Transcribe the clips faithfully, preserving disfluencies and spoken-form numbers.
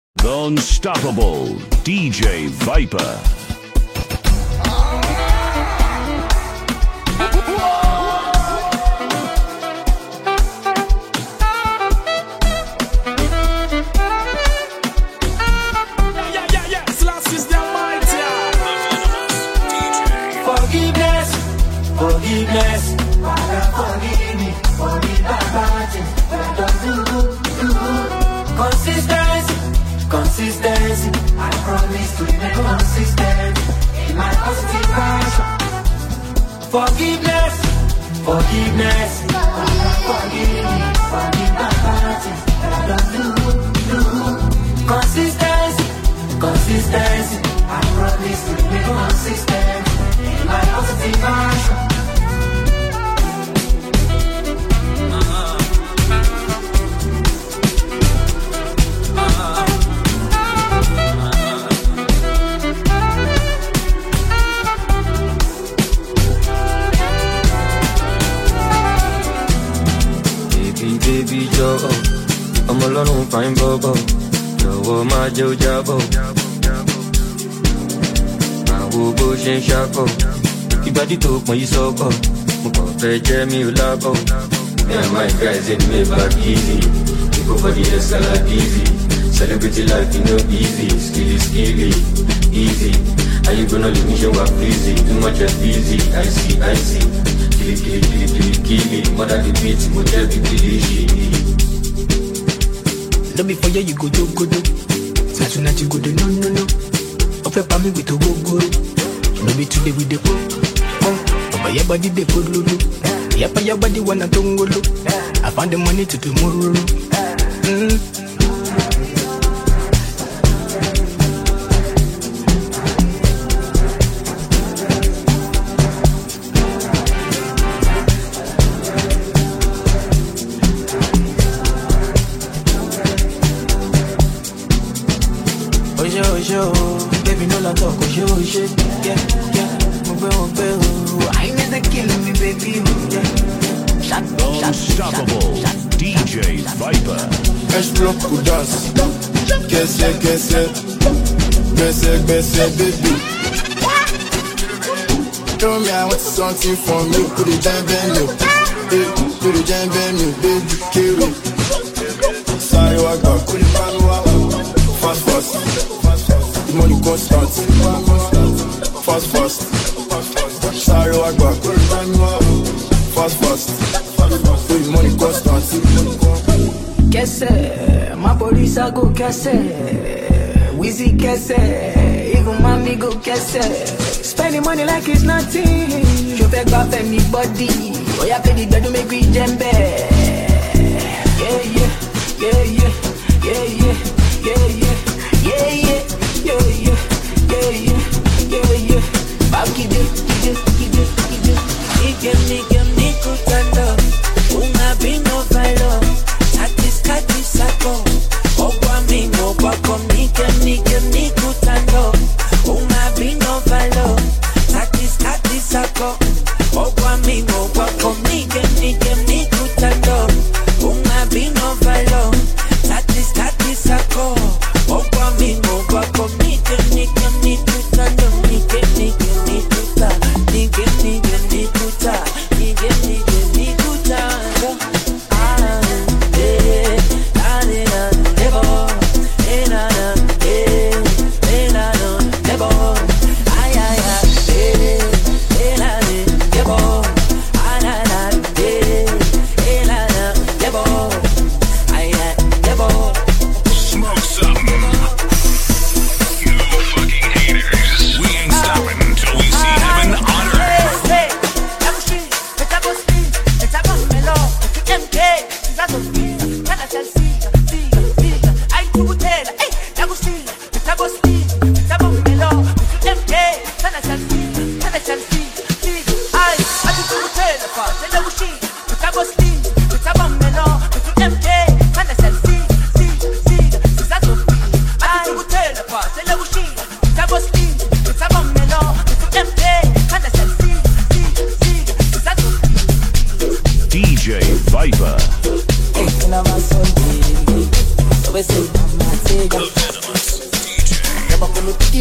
The unstoppable D J Viper. Forgiveness, Father, forgive me for the bad things that I don't do, do. Consistency, consistency, I promise to remain consistent in my positive action. Forgiveness, forgiveness, Father, forgive me for the bad things that I don't do, do. Consistency, consistency, I promise to remain consistent in my positive action. Baby Joe, I'm alone, fine bobo. Joe, my Joe Jabo. I will go and shackle. You got it up when you so go. Mukope, Jamie, Labo. Yeah, my guys in me back easy. You go for the escalade easy. Celebrity life, you know, easy. Skilly, skilly, easy. Are you gonna leave me show up easy? Too much of easy. I see, I see. Killy, killy, killy, killy, killy. Mother the beat, but tell me killy. Love me for you, you go do, go do. Saturday you go do, no, no, no. Offer for me with a go, go. No be today with the go. Oh, but your body, they go, lulu. Yapa, your body, wanna don't go, look. I found the money to tomorrow. Mm. Baby, no la talk, oh, show, shit, yeah, yeah, move on, move on. I need to kill me, baby, yeah. Shot, the unstoppable shot, shot, D J Viper. Explore Kudas, Kese, Kese, Kese, Kese, baby. Tell me I want something from you, put it down, venue, put it down, venue, baby, kill it. Sorry, I got cool, fast, fast. The money constant, fast, fast. Sorry, I got fast, fast. The money constant. Kese, my police I go kese. Wheezy kese, even mommy go kese. Spending money like it's nothing. You fake off anybody. Oh, yeah, pay the bed to make me jembe. Yeah, yeah, yeah, yeah, yeah, yeah, yeah, yeah, yeah, yeah. Yeah, yeah, yeah, yeah, yeah, yeah. Back it up, it up, it up, it up. Nigga, nigga, nigga, tanda. Una vino bailo. Satis, katis, saco. Ogwa mimo, bako. Nigga, nigga, nigga, tanda. Una vino bailo. Satis, katis, saco. Ogwa mimo, bako. Nigga, nigga, nigga, tanda. Una vino bailo. Satis, katis, saco.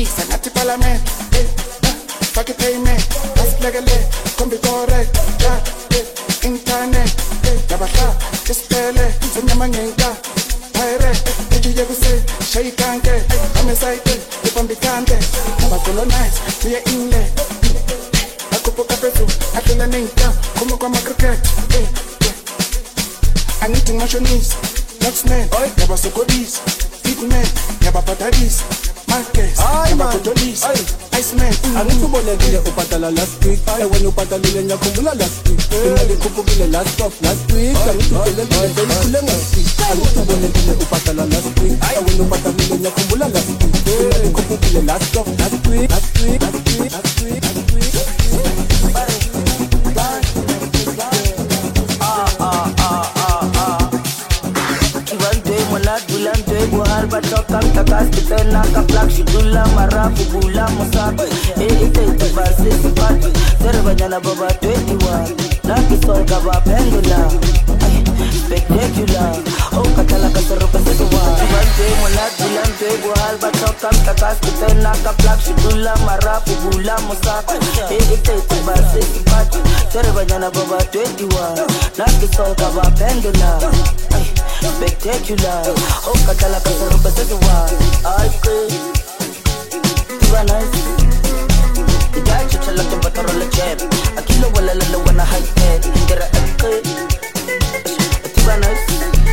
Sanati Parliament, eh, fuck it payment, that's legally, come be correct, yeah, eh, internet, eh, Yabaka, Dispele, Sunyamangenka, Pirate, eh, Yaguse, Shaikanke, I'm excited, if I'm becante, I'm colonize, we are in there, Akupo Capetu, I feel an inca, come on, cricket, eh, I need to mention this, next man, Yaba Sokodis, big man, Yaba Patadis. Marques, Yabakotolis, Iceman. Anitubone vile upatala last week. Ewe upatalile nyakumbula last week. Tunali kupugile last of last week. Anitubele vile vile kule last week. Anitubone vile upatala last week. Ewe upatalile nyakumbula last week. Tunali kupugile last of last week. Last week, last week, last week, last week. Ah, ah, ah, ah, ah. Kivante monat bulante buhal batokam takas kitena kaplak shidula marafu bula mosabi. Eh ite ite basi sipati. Terbanyana baba twenty-one. Lucky soul kaba pendula. Spectacular. Oh katala kasarupa sesuwa. Kivante monat bulante buhal batokam takas kitena kaplak shidula marafu bula mosabi. Eh ite ite basi sipati. Terbanyana baba twenty-one. Lucky soul kaba pendula. Spectacular. Oh katala kasarupa sesuwa. I could Tiba nice Ija chucha la tumba toro la chen Akilo wala lala wana high head Kira eke Tiba nice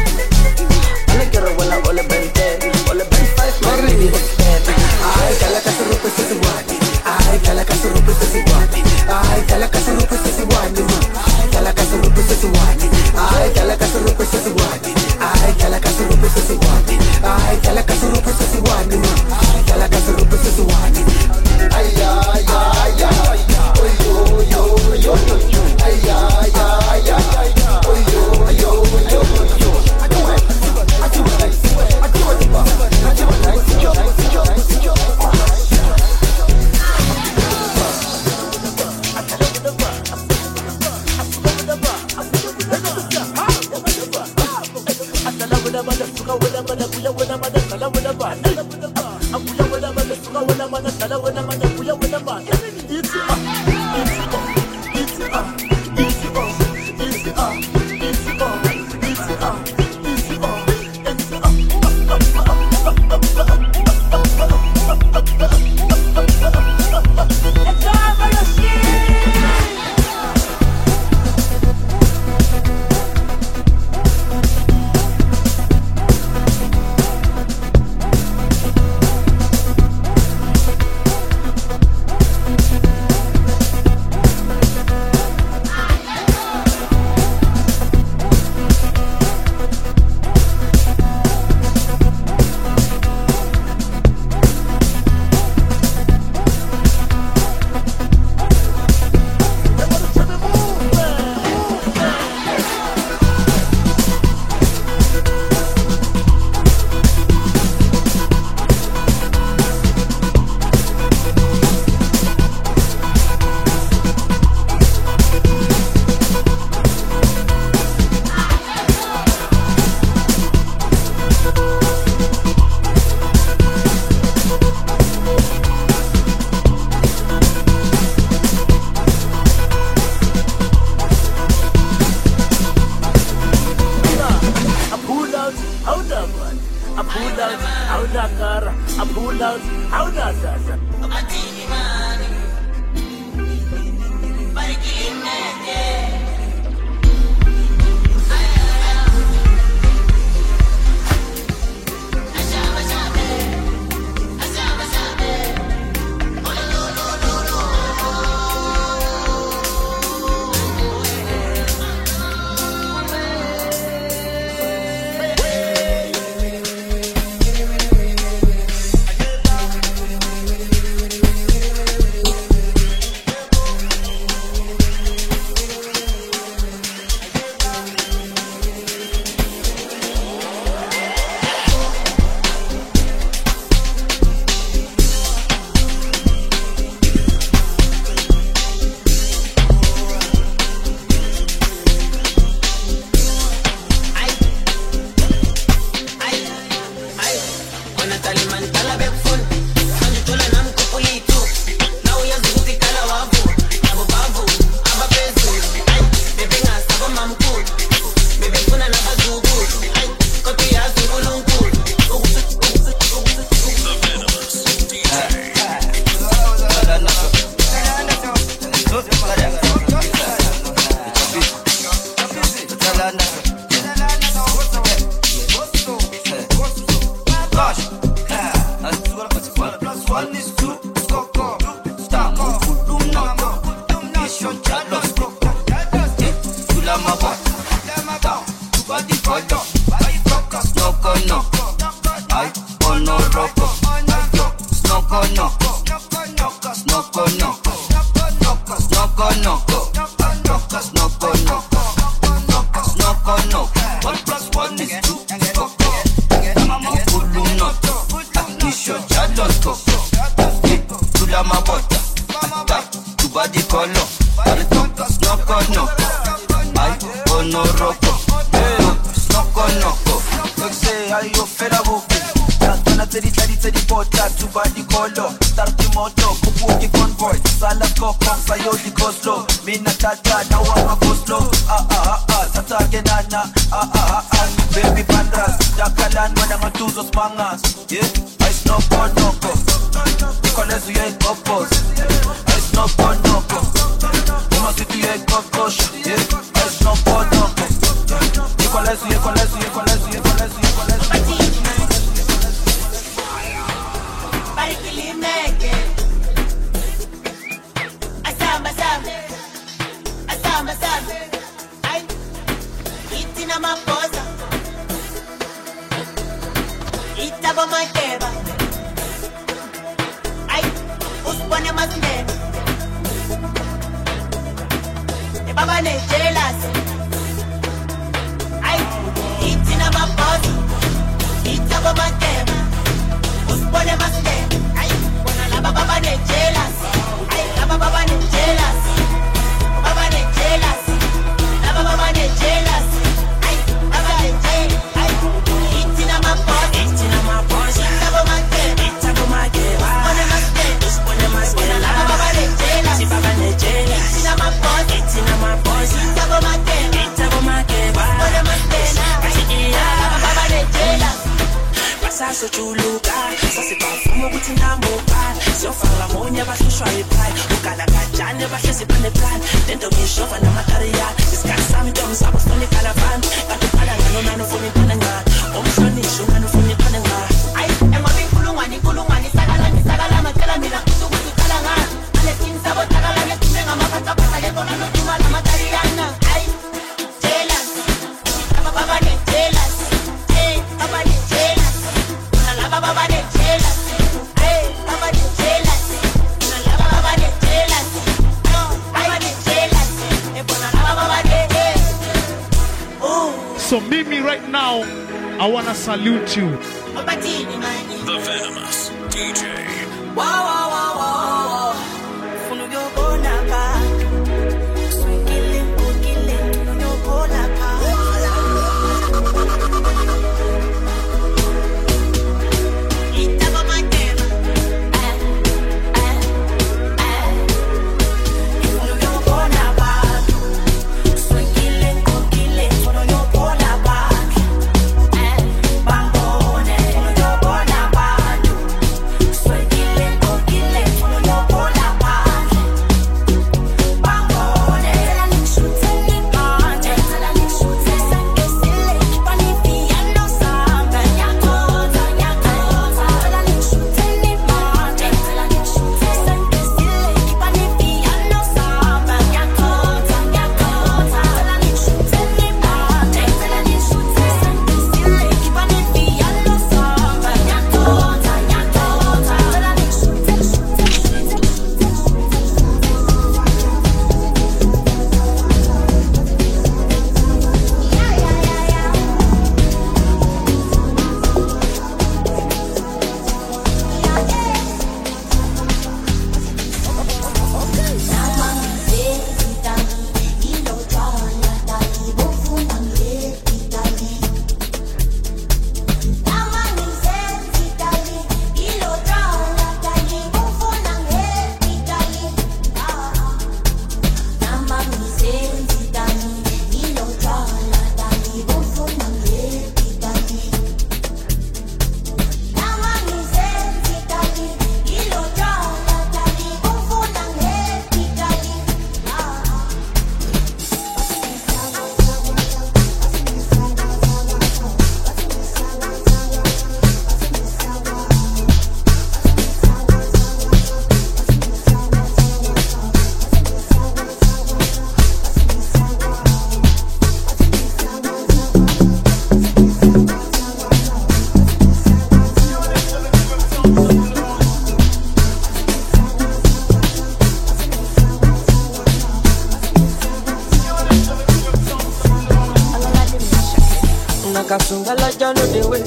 Ana kira wana ola bente Ola bente five man baby extend Ay kala kasarupa sesuwani Ay kala kasarupa sesuwani Ay kala kasarupa sesuwani Ay kala kasarupa sesuwani Ay kala kasarupa sesuwani Ay kala kasarupa sesuwani Ay kala kasarupa sesuwani Ay kala kasarupa sesuwani Ay ay ay ay Oy yo yo yo yo Ay ay ay ay Oy yo yo yo yo I do it I do it I do it I do it yo yo yo Taliman, Talabek, Fun, and you told them rocko. Snoko noko, snoko noko, snoko noko, snoko noko, snoko noko. One plus one is two. I'm a full nut. Nisho jalosko. Tula ma bota. Tu body color. Snoko noko. I ono rocko. Snoko noko. Look say how you feel about it. Tana tedi tedi tedi bota. Tu body color. Start the motor. Kupu the convoy. Sala kokong sayo di go slow. Mina tata na wanga go slow. Ah ah ah ah. Tata genana. Ah ah ah ah. Baby pandras. Jakalan wana matuzos mangas. Yeah. I snoko noko. Nicolas you ain't popos. I snoko noko. Uma si tu ain't kokos. Yeah. I snoko noko. Nicolas you Nicolas you Nicolas you Nicolas you Nicolas you. Barikilimeke. Asamba asamba. Asamba asamba. Ay. Itina maposa. Itabo makeba. Ay. Uspone más nene. E baba ne jealous. Ay. Itina maposa. Itabo makeba. Uspone más nene. Ay. Bona la baba ne jealous. Ay. La baba ne jealous. Baba ne jealous. La baba ne jealous. Ay. Baba ne jealous. Ay. Itina maposa. Itina maposa. Itabo makeba. Itabo makeba. Uspone más nene. Uspone más nene. Bona la baba ne jealous. Si baba ne jealous. Itina maposa. Itina maposa. Itabo makeba. Itabo makeba. Uspone más nene. Ay. La baba ne jealous. Saso chuluka, sasi bafumo kuthi ndamuka. Siyofaka monya bahlushwa yiphaya. Ukala kajane bahlezi pane plan. Lento ngishova namaterial. Isikhathi sami ntombi sabo sifuna ikalavan. Kanti ukhala ngalo nani ufuna iphane ngani. Omhlonishwa ngani ufuna iphane ngani. Ay, engoba inkulungwane inkulungwane isakala ngisakala ngacela mina futhi ukuthi uqala ngani. Alesini sabo takala ngesinye ngamaphathaphatha lekona noduma namatariyana. Ay, jealous. Baba baba ne jealous. Hey, baba ne jealous. La baba ne jealous. Hey, baba ne jealous. La baba ne jealous. No, baba ne jealous. E bona la baba ne. Oh. So Mimi, right now, I wanna salute you. The Venomous D J. Wow, wow, wow, wow. Funu yo bona pa. Swingile, kukile, yo bona pa. Itabo makeba. Eh, eh, eh. Funu yo bona pa. Swingile, kukile, funu yo bona pa. Eh, bambone, funu yo bona pa. Swingile.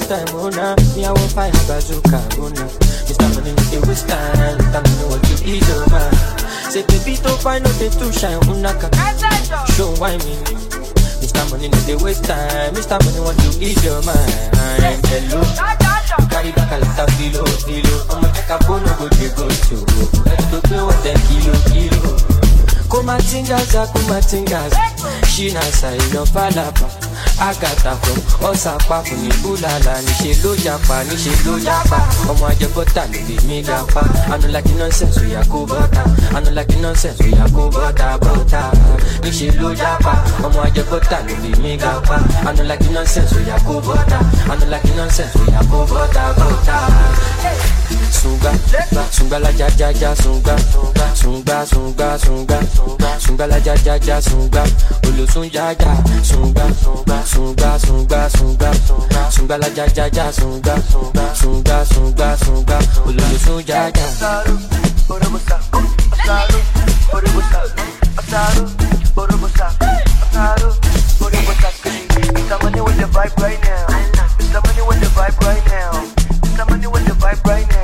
time, oh nah. Me I won't fight a bazooka, oh nah. Mister Money no dey waste time. Mister Money want to ease your mind. Say baby to find out they too shine, unaka. Show why me. Mister Money no dey waste time. Mister Money want to ease your mind. Hello, carry back a lot of kilo, kilo. I'ma take a phone, no go dey go to. Let's go pay what ten kilo, kilo. Kumatingaza, kumatingaza. She na say no palapa. Agata from Osapa from Ibulala. Nishe lo japa, nishe lo japa. Omo ajebota lo be me gapa. I don't like the nonsense we a go butter. I don't like the nonsense we a go butter, butter. Nishe lo japa. Omo ajebota lo be me gapa. I don't like the nonsense we a go butter. I don't like the nonsense we a go butter, butter. Sunga, sunga la ja ja ja sunga, sunga sunga sunga, sunga la ja ja ja sunga, ulu sunga ja sunga, sunga sunga sunga, sunga la ja ja ja sunga, sunga sunga sunga, ulu sunga ja. Asaru, borobosa, asaru, borobosa, asaru, borobosa, asaru, borobosa. Mister Money with the vibe right now. Mister Money with the vibe right now. Mister Money with the vibe right now.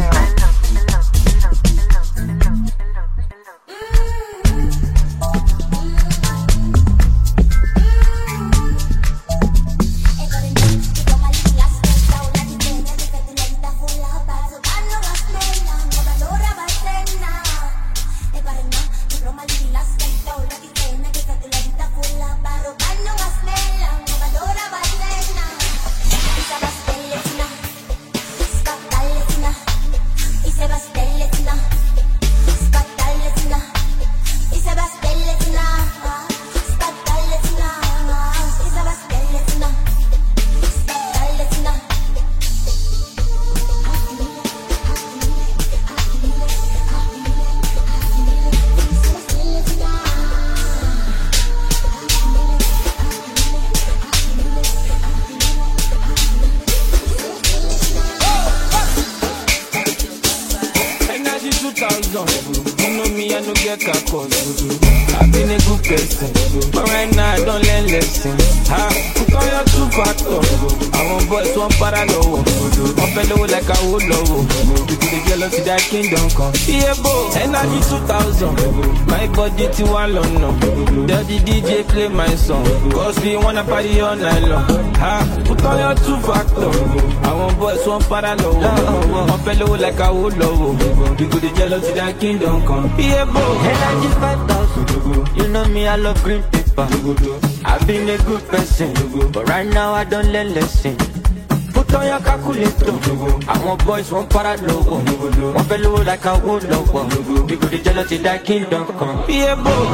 I've been a good person, but right now I don't learn lessons. Ha, put on your two factors. I want boys, one parallel. One fellow like a whole low. You could get lost to that kingdom come. Yeah, boy, energy two thousand. My body to one London. Tell the D J play my song. Cause we wanna party all night long. Ha, put on your two factors. I want boys, one parallel. One fellow like a whole low. You could get lost to that kingdom come. Yeah, boy, energy five thousand. You know me, I love green paper. I've been a good person, but right now I don't learn lessons. Put on your calculator. I want boys, one parallel. One fellow like a wood logo. We go to jealousy that kingdom come. Yeah, boy.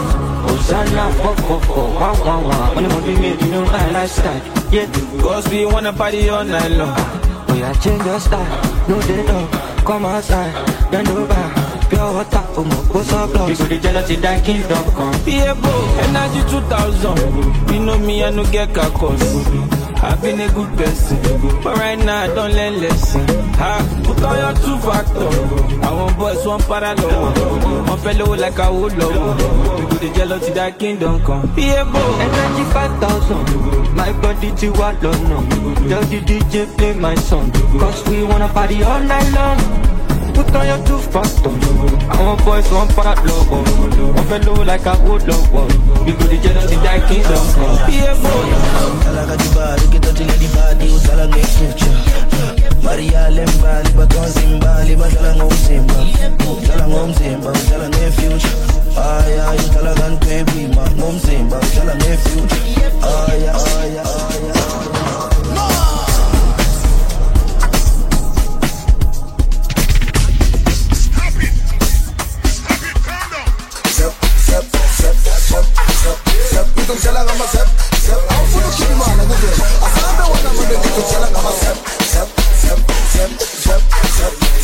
Hosanna, fuck, fuck, fuck, wah, wah, wah. Only money made, you know my lifestyle. Yeah, cause we wanna party all night long. Oh yeah, change your style. No, they know. Come outside, bend over. Pure water, oh my, what's up, love? We go to jealousy that kingdom come. Yeah, boy, energy two thousand. You know me, I no get cacos. I've been a good person, but right now I don't learn lessons. Ha, put on your two factors. I want boys, one parallel. One fellow like a whole low. We go to jealousy that kingdom come. Yeah, boy, energy five thousand. My body to what no. Tell the D J play my song. Cause we wanna party all night long. Put on your two factors. I want boys, one part logo. One fellow like a wood logo. We go to jealousy that kingdom come. Yeah, boy. Talaga di bali, kita tinggal di body, usala make future. Maria lembali, baton zimbali, basala ngom zimba. Usala ngom zimba, usala ne future. Ay, ay, talaga baby, ma ngom zimba, usala ne future. Ay, ay, ay, ay. Don't tell her I'm a step, step. I'm for the shit, man. I said, I said, I don't want to make it. Don't tell her I'm a step, step, step, step, step, step.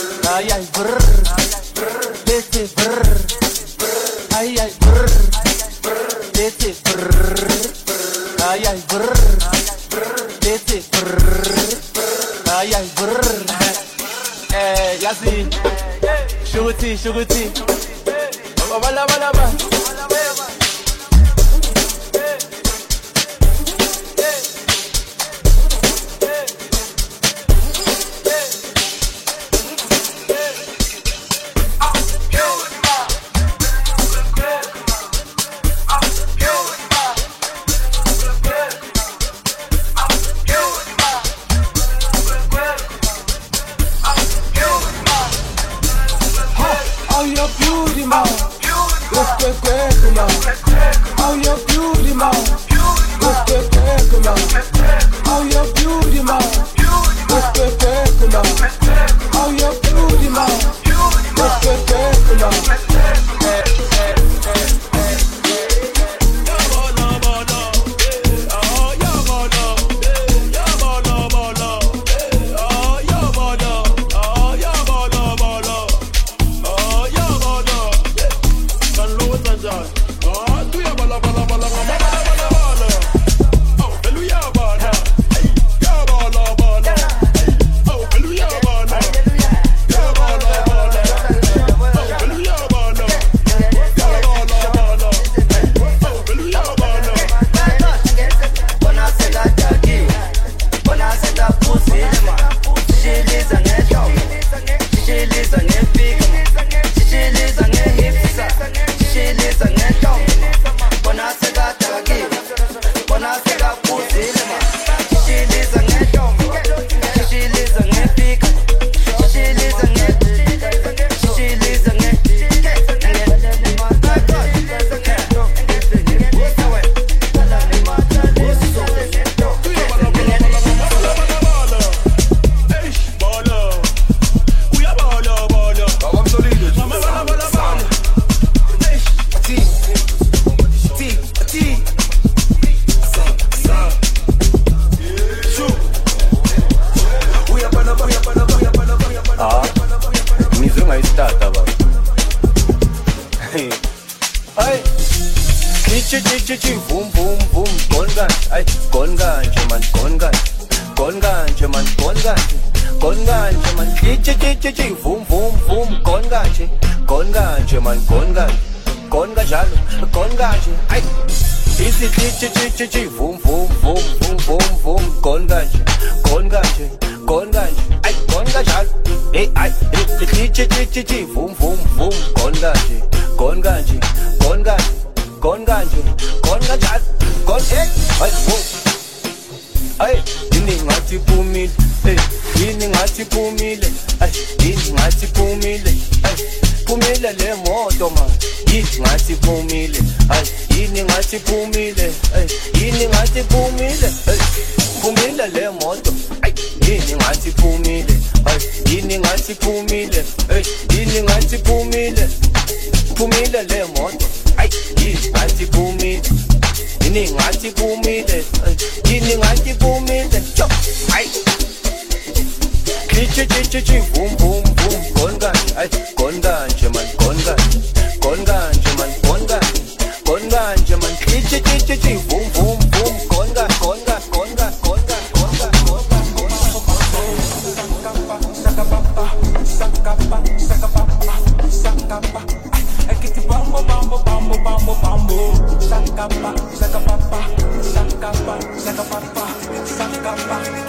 Ay ay brr, vete brr, ay ay brr, vete brr, ay ay brr, vete brr, ay ay brr. Eh, Yasin, Shuguti, Shuguti, bala bala bala.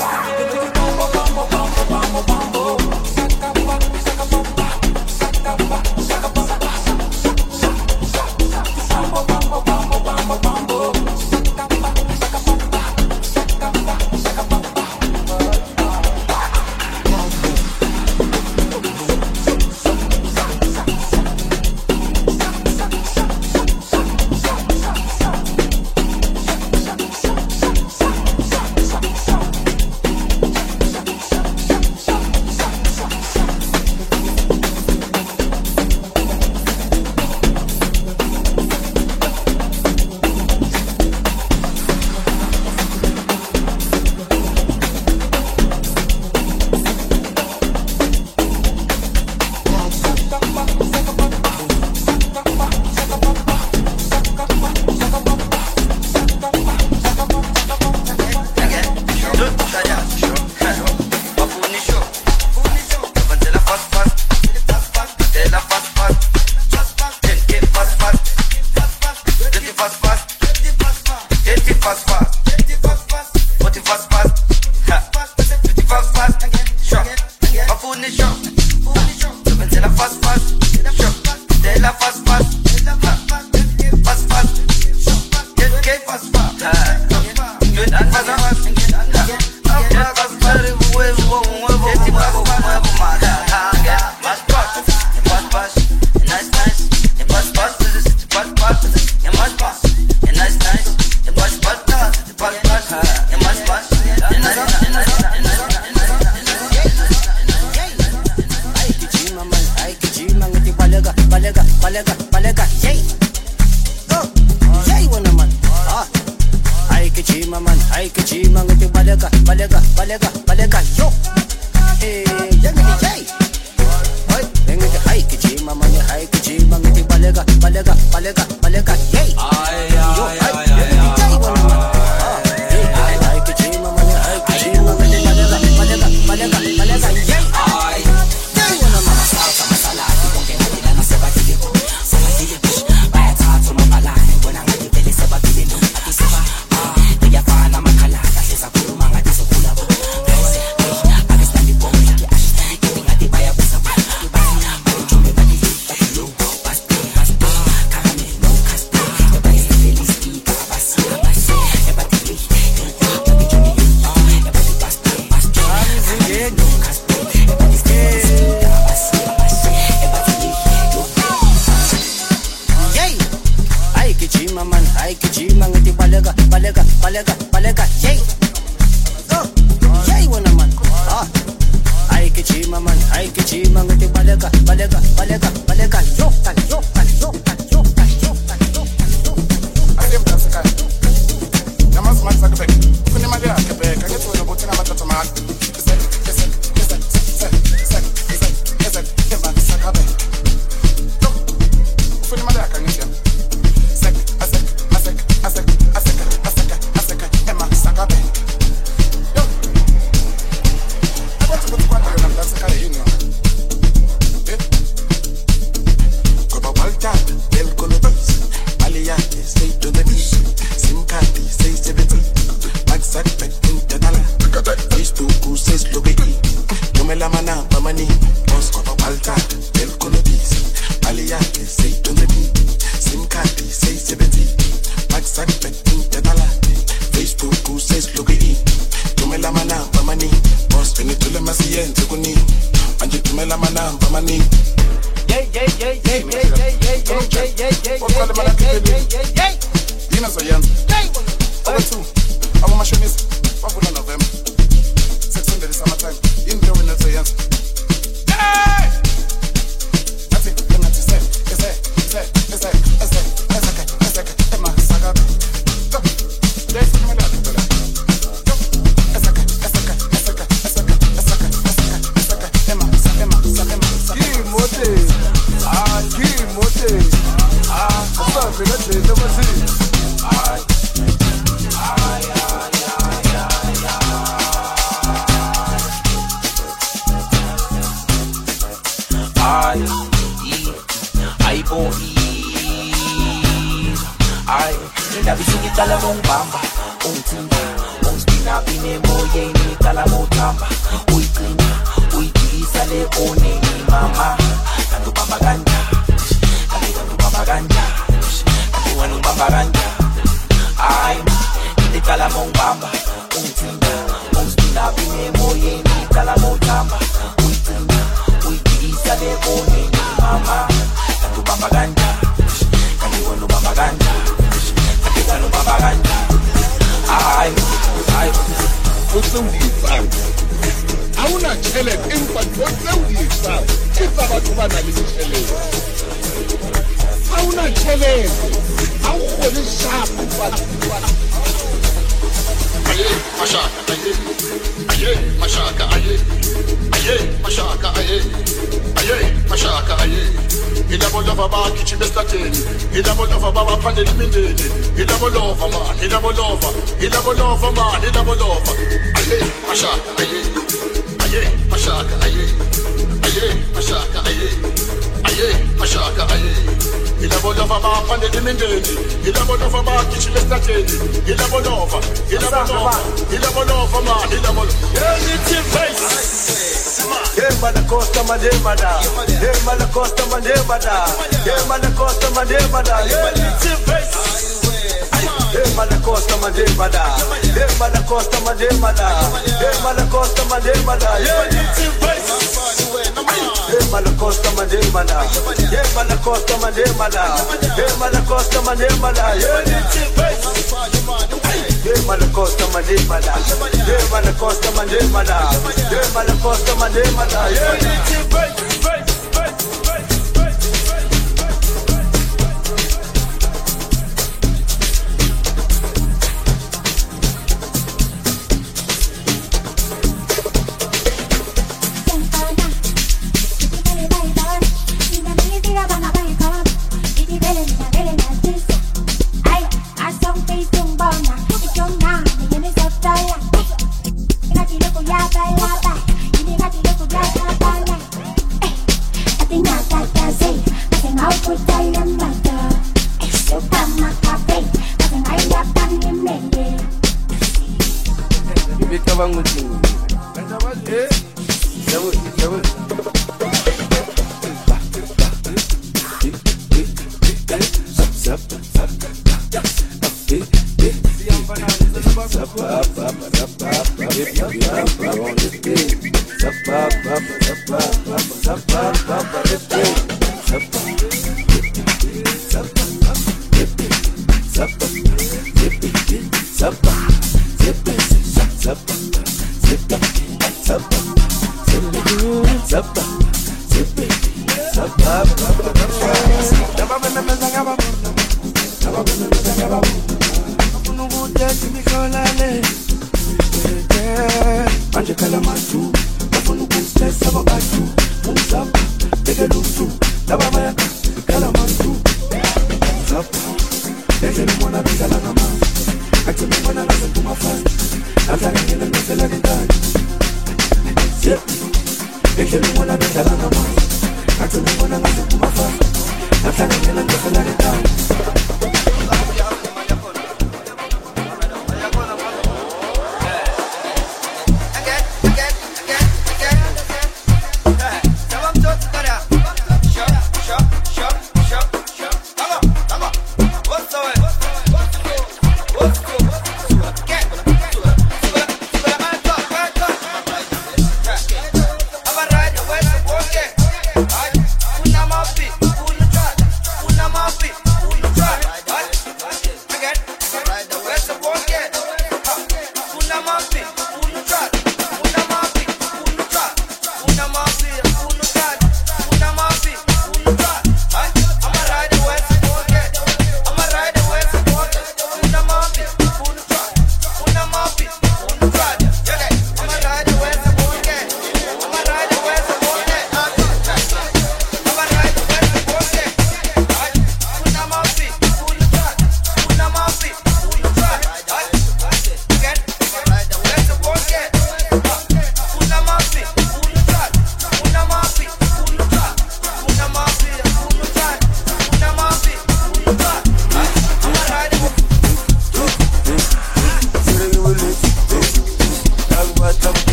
Saka balega, balega, yay. Oh, yay, wanna man. Ah, ay kichima man, ay kichima ngiti balega, balega, balega, balega, yo. Hey, yangiti yay. Ay, ngiti ay kichima man, ay kichima ngiti balega, balega, balega, balega, yay. Ay, yo, ay, yangiti yay, wanna man. Ah, hey, ay kichima man, ay kichima ngiti balega, balega, balega, balega, yay. Ay, yay, wanna man. Salsa masala, ponge nalila na sebatili, sebatili, baya tatu mabala, wana ngati pele sebatili, ati seba, ah, tiya fana makala, kasi sa kuluma ngati sa kulaba, guys, ay, agastandi po ngati ash, hindi ngati baya busa pa, basi, bali chume bali, bali lo, basti, basti, karame, no kasti, ebay sa felisti, kabasi, kabasi, ebatili, ebati chume yun, ebati basti, basti, no kasti, ebati sa felisti, kabasi, kabasi, ebatili, yo. Yay! Ay kichima man, ay kichima ngiti balega, balega, balega, balega, yay! Oh, yay wana man, ah. Ay kichima man, ay kichima ngiti balega, balega, balega, balega, yo, tan, yo, tan, yo, tan, yo, tan, yo, tan, yo, tan, yo. Asem dansa kai. Yamas man sa kebek. Kuni malia kebek. Kage tu na botina matata mat. Kese, kese, kese, kese, kese, kese, kese, kema sa kabe. Yo. Kuni malia kangisha. Sek, asek, asek, asek, asek, asek, asek, ema sa kabe. Yo. I want to go to one day and dance kai in. Eh? Go Balta, del Colobes, Aliante, stay to the beach. Sim Cardi, say seventy. Max Attack, Interdala. Facebook, says Lobe. Yomela Mana, Mamani, Moscow, Balta, del Colobes, Aliante, stay to the beach. Sim Cardi, say seventy. Max Attack, Interdala. Facebook, says Lobe. Yomela Mana, Mamani, Moscow, Nitula Masien, Tuguni. And you Tumela Mana, Mamani. Yay, yay, yay, yay, yay, yay, yay, yay, yay, yay, yay, yay, yay, yay, yay. Dina Zayan. Over two. Our machinist. What of them? Six hundred is summertime. In the winter Zayan. Hey! That's it. Then that's it. Is it? Is it? Is it? Is it? Is it? Is it? Emma Saga. There's some of that. Ah, qui moté? Ah, ça fait la tête de vas-y. Aïe, aïe, aïe, aïe, aïe, aïe, aïe, bon, aïe, la visite à la longue bamba, on timba, on spina, pine, moye, ni calamo tamba, oui, clima, oui, sale, on est mama. Kandu bamba ganja, kandu bamba ganja, kandu bamba ganja. Ay, ni kalamong bamba, un timba, un spina bine moye ni kalamong tamba. Uy timba, uy isa de one ni mama. Kandu bamba ganja, kandu bamba ganja, kandu bamba ganja. Ay, ay. What's the deal? I wanna tell it in but what's the deal? If I want to run a little tell it. I wanna tell it. I want to sharp but aye, mashaka, aye, aye, mashaka, aye, aye, mashaka, aye, aye, mashaka, aye. Ila bolova ba kichi bestateni, ila bolova ba pande limindeni, ila bolova man, ila bolova, ila bolova man, ila bolova. Aye, mashaka, aye, aye, mashaka, aye, aye, mashaka, aye, aye, mashaka, aye. Ila bolova ba pande limindeni, ila bolova ba kichi bestateni, ila bolova, ila bolova, ila bolova man, ila bolova. Unity face. Dema la costa madema da, dema la costa madema da, dema la costa madema da. Unity face. Dema la costa madema da, dema la costa madema da, dema la costa madema da. Unity face. Dema la costa madema da, dema la costa madema da, dema la costa madema da. Unity face. Dema la costa madema da, dema la costa madema da, dema la costa madema da. Unity face.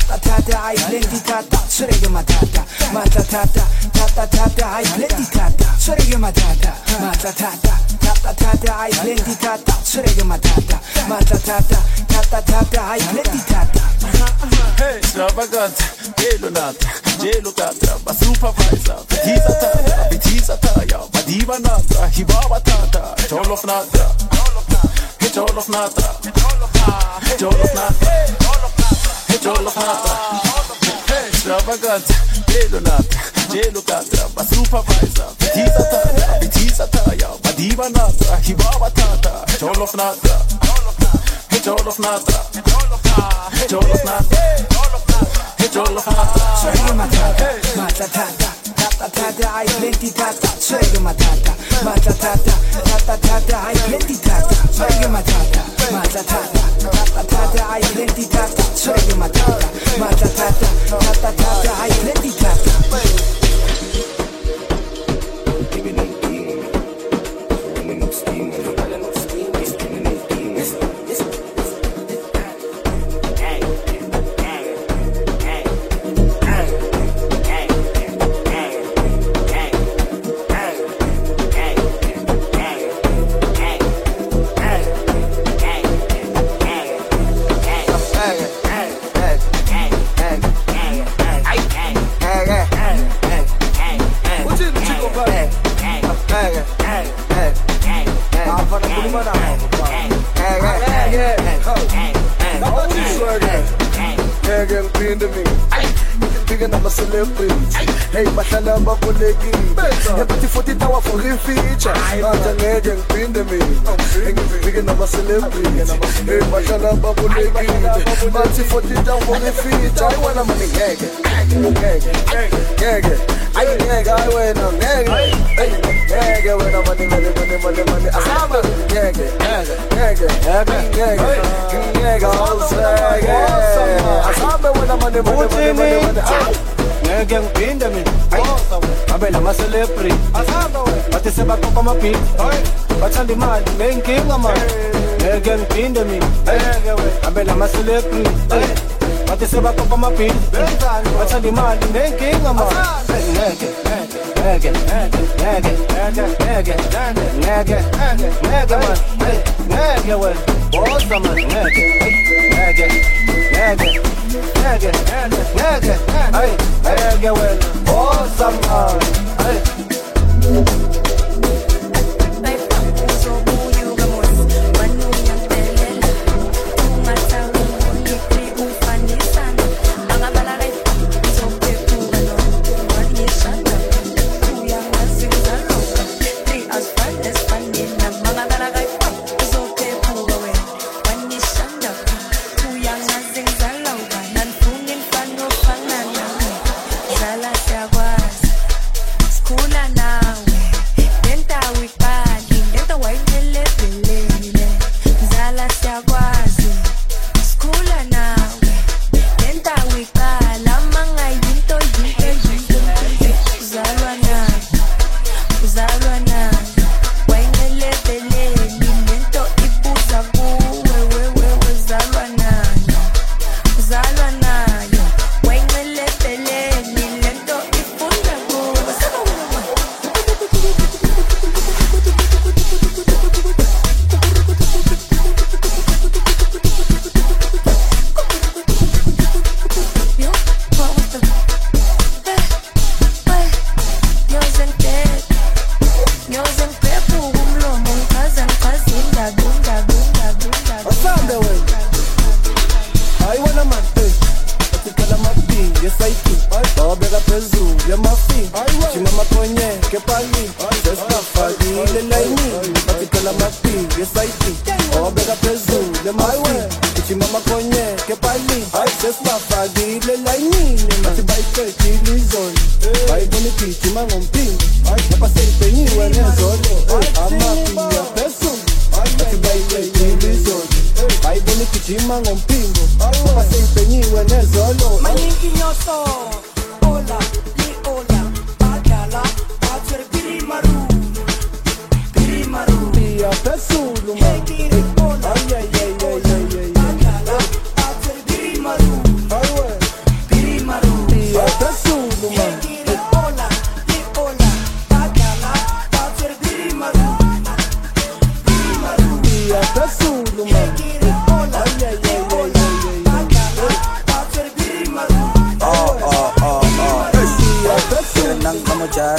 tata tata, I plenty tata, sorry matata, mata tata, tata tata, I plenty tata, sorry matata, mata tata, tata tata, I plenty tata, sorry matata, mata tata, tata tata, I plenty tata. Hey, extravagant, yellow nata, yellow tata, my supervisor, pizza tata, pizza taya, my diva nata, hibaba tata, jollof nata, hey jollof nata, hey jollof nata, hey jollof nata, hey extravagant, yellow nata, yellow tata, my supervisor, pizza tata, pizza taya, my diva nata, hibaba tata, jollof nata, hey jollof nata. Jollof nata, hey jollof nata, sorry matata, mata tata, tata tata, I plenty tata, sorry matata, mata tata, tata tata, I plenty tata, sorry matata, mata tata, tata tata, I plenty tata, sorry matata, mata tata, tata tata, I plenty tata. Hey, bahlala babolekile yabathi forty tawa for feature manje ngeke ngiphinde mina engifike nama celebrity hey bahlala babolekile bathi forty tawa for feature I wanna money ngeke ngeke ngeke ayi ngeke ayi wena ngeke ngeke wena money money money money money asaba ngeke ngeke ngeke ngeke ngeke asaba wena money money money money ngeke ngiphinde mina abe lama celebrity bathi sebakhokha amabhit bathanda imali ngenkinga manje ngeke ngiphinde mina abe lama celebrity bathi sebakhokha amabhit bathanda imali ngenkinga manje ngeke ngeke ngeke ngeke ngeke ngeke manje ngeke wena bosa manje ngeke ngeke ngeke ngeke ngeke hey ngeke wena bosa manje hey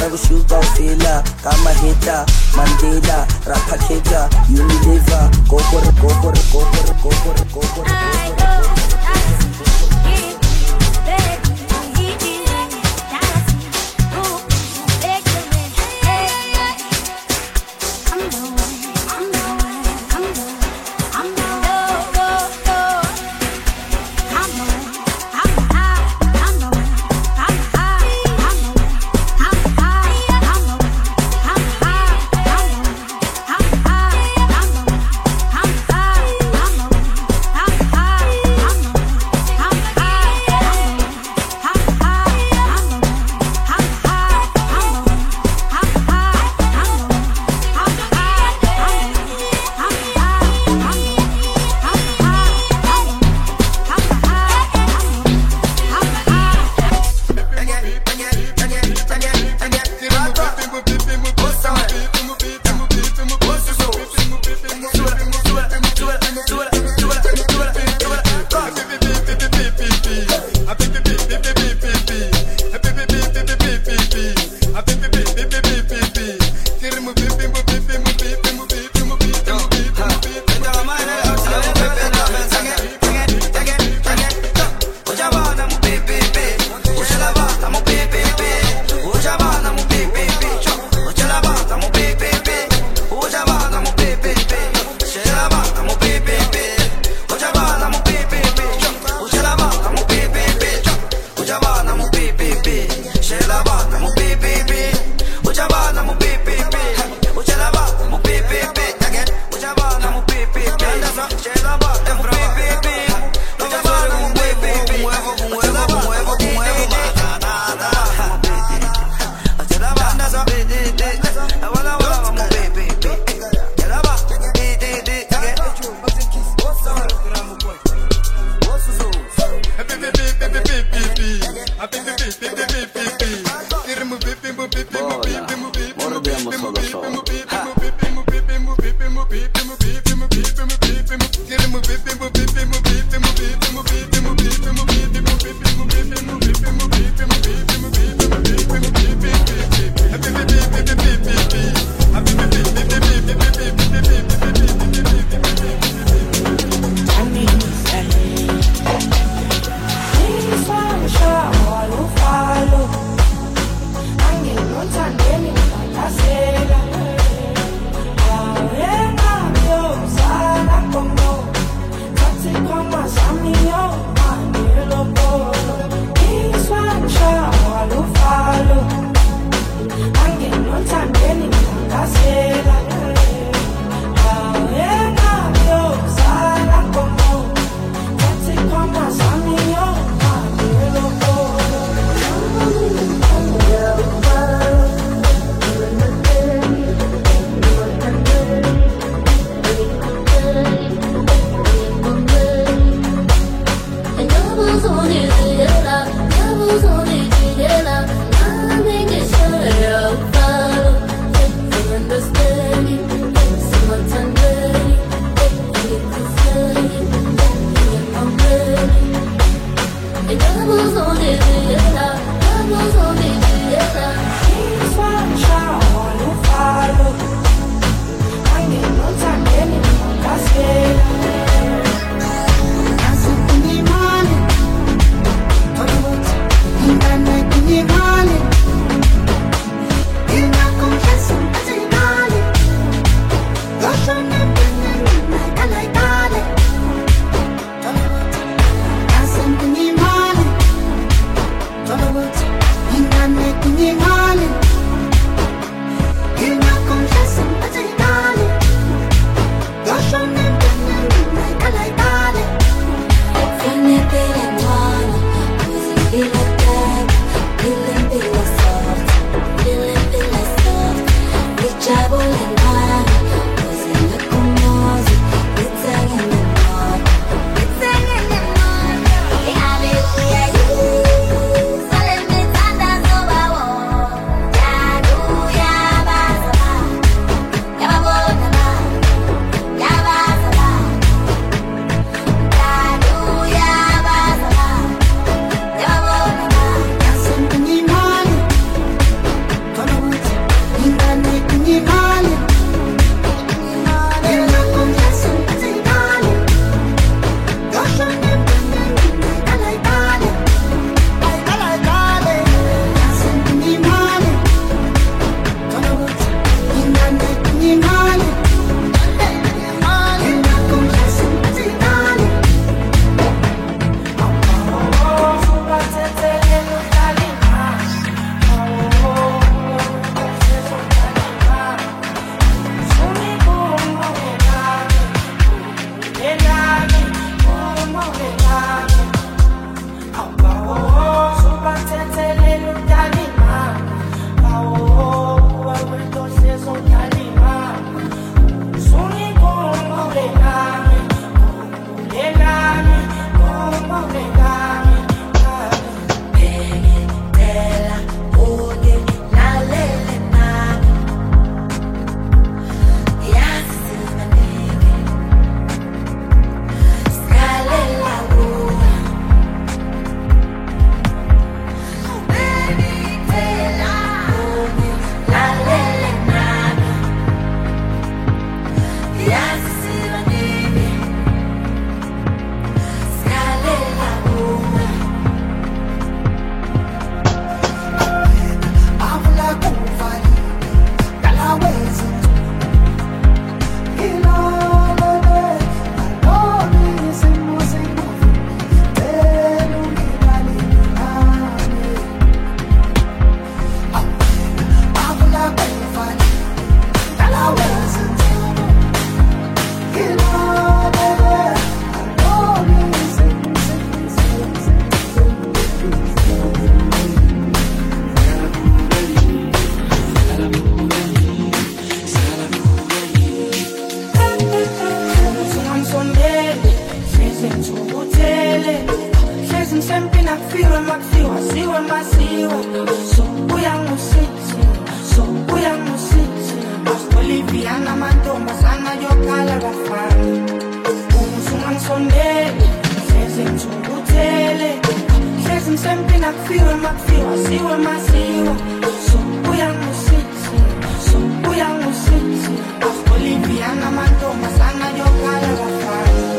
kushuka ufila kama hita Mandela rapper keta Unilever Gogore gogore gogore gogore gogore Same same na feel mafiwa siwa masiwa. So uyangu sisi, so uyangu sisi. Boliviana matoma sana yokala bafana. Umusungan sonde, sese mchungutele. Same same na feel mafiwa siwa masiwa. So uyangu sisi, so uyangu sisi. Boliviana matoma sana yokala bafana.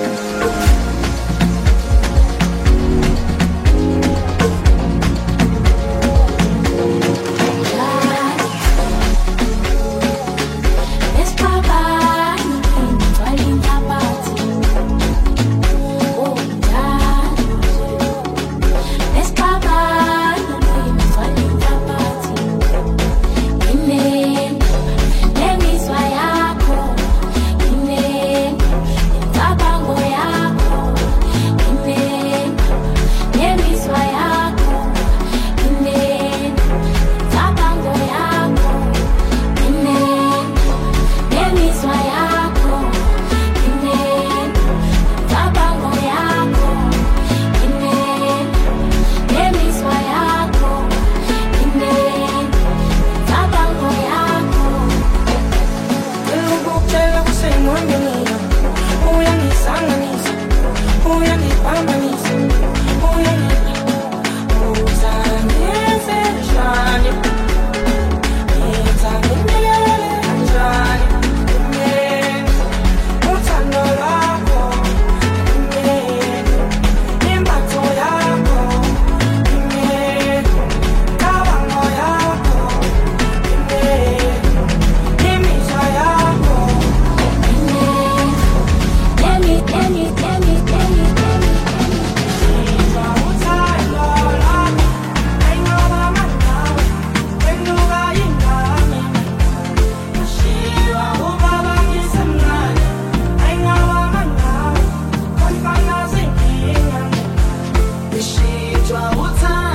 Time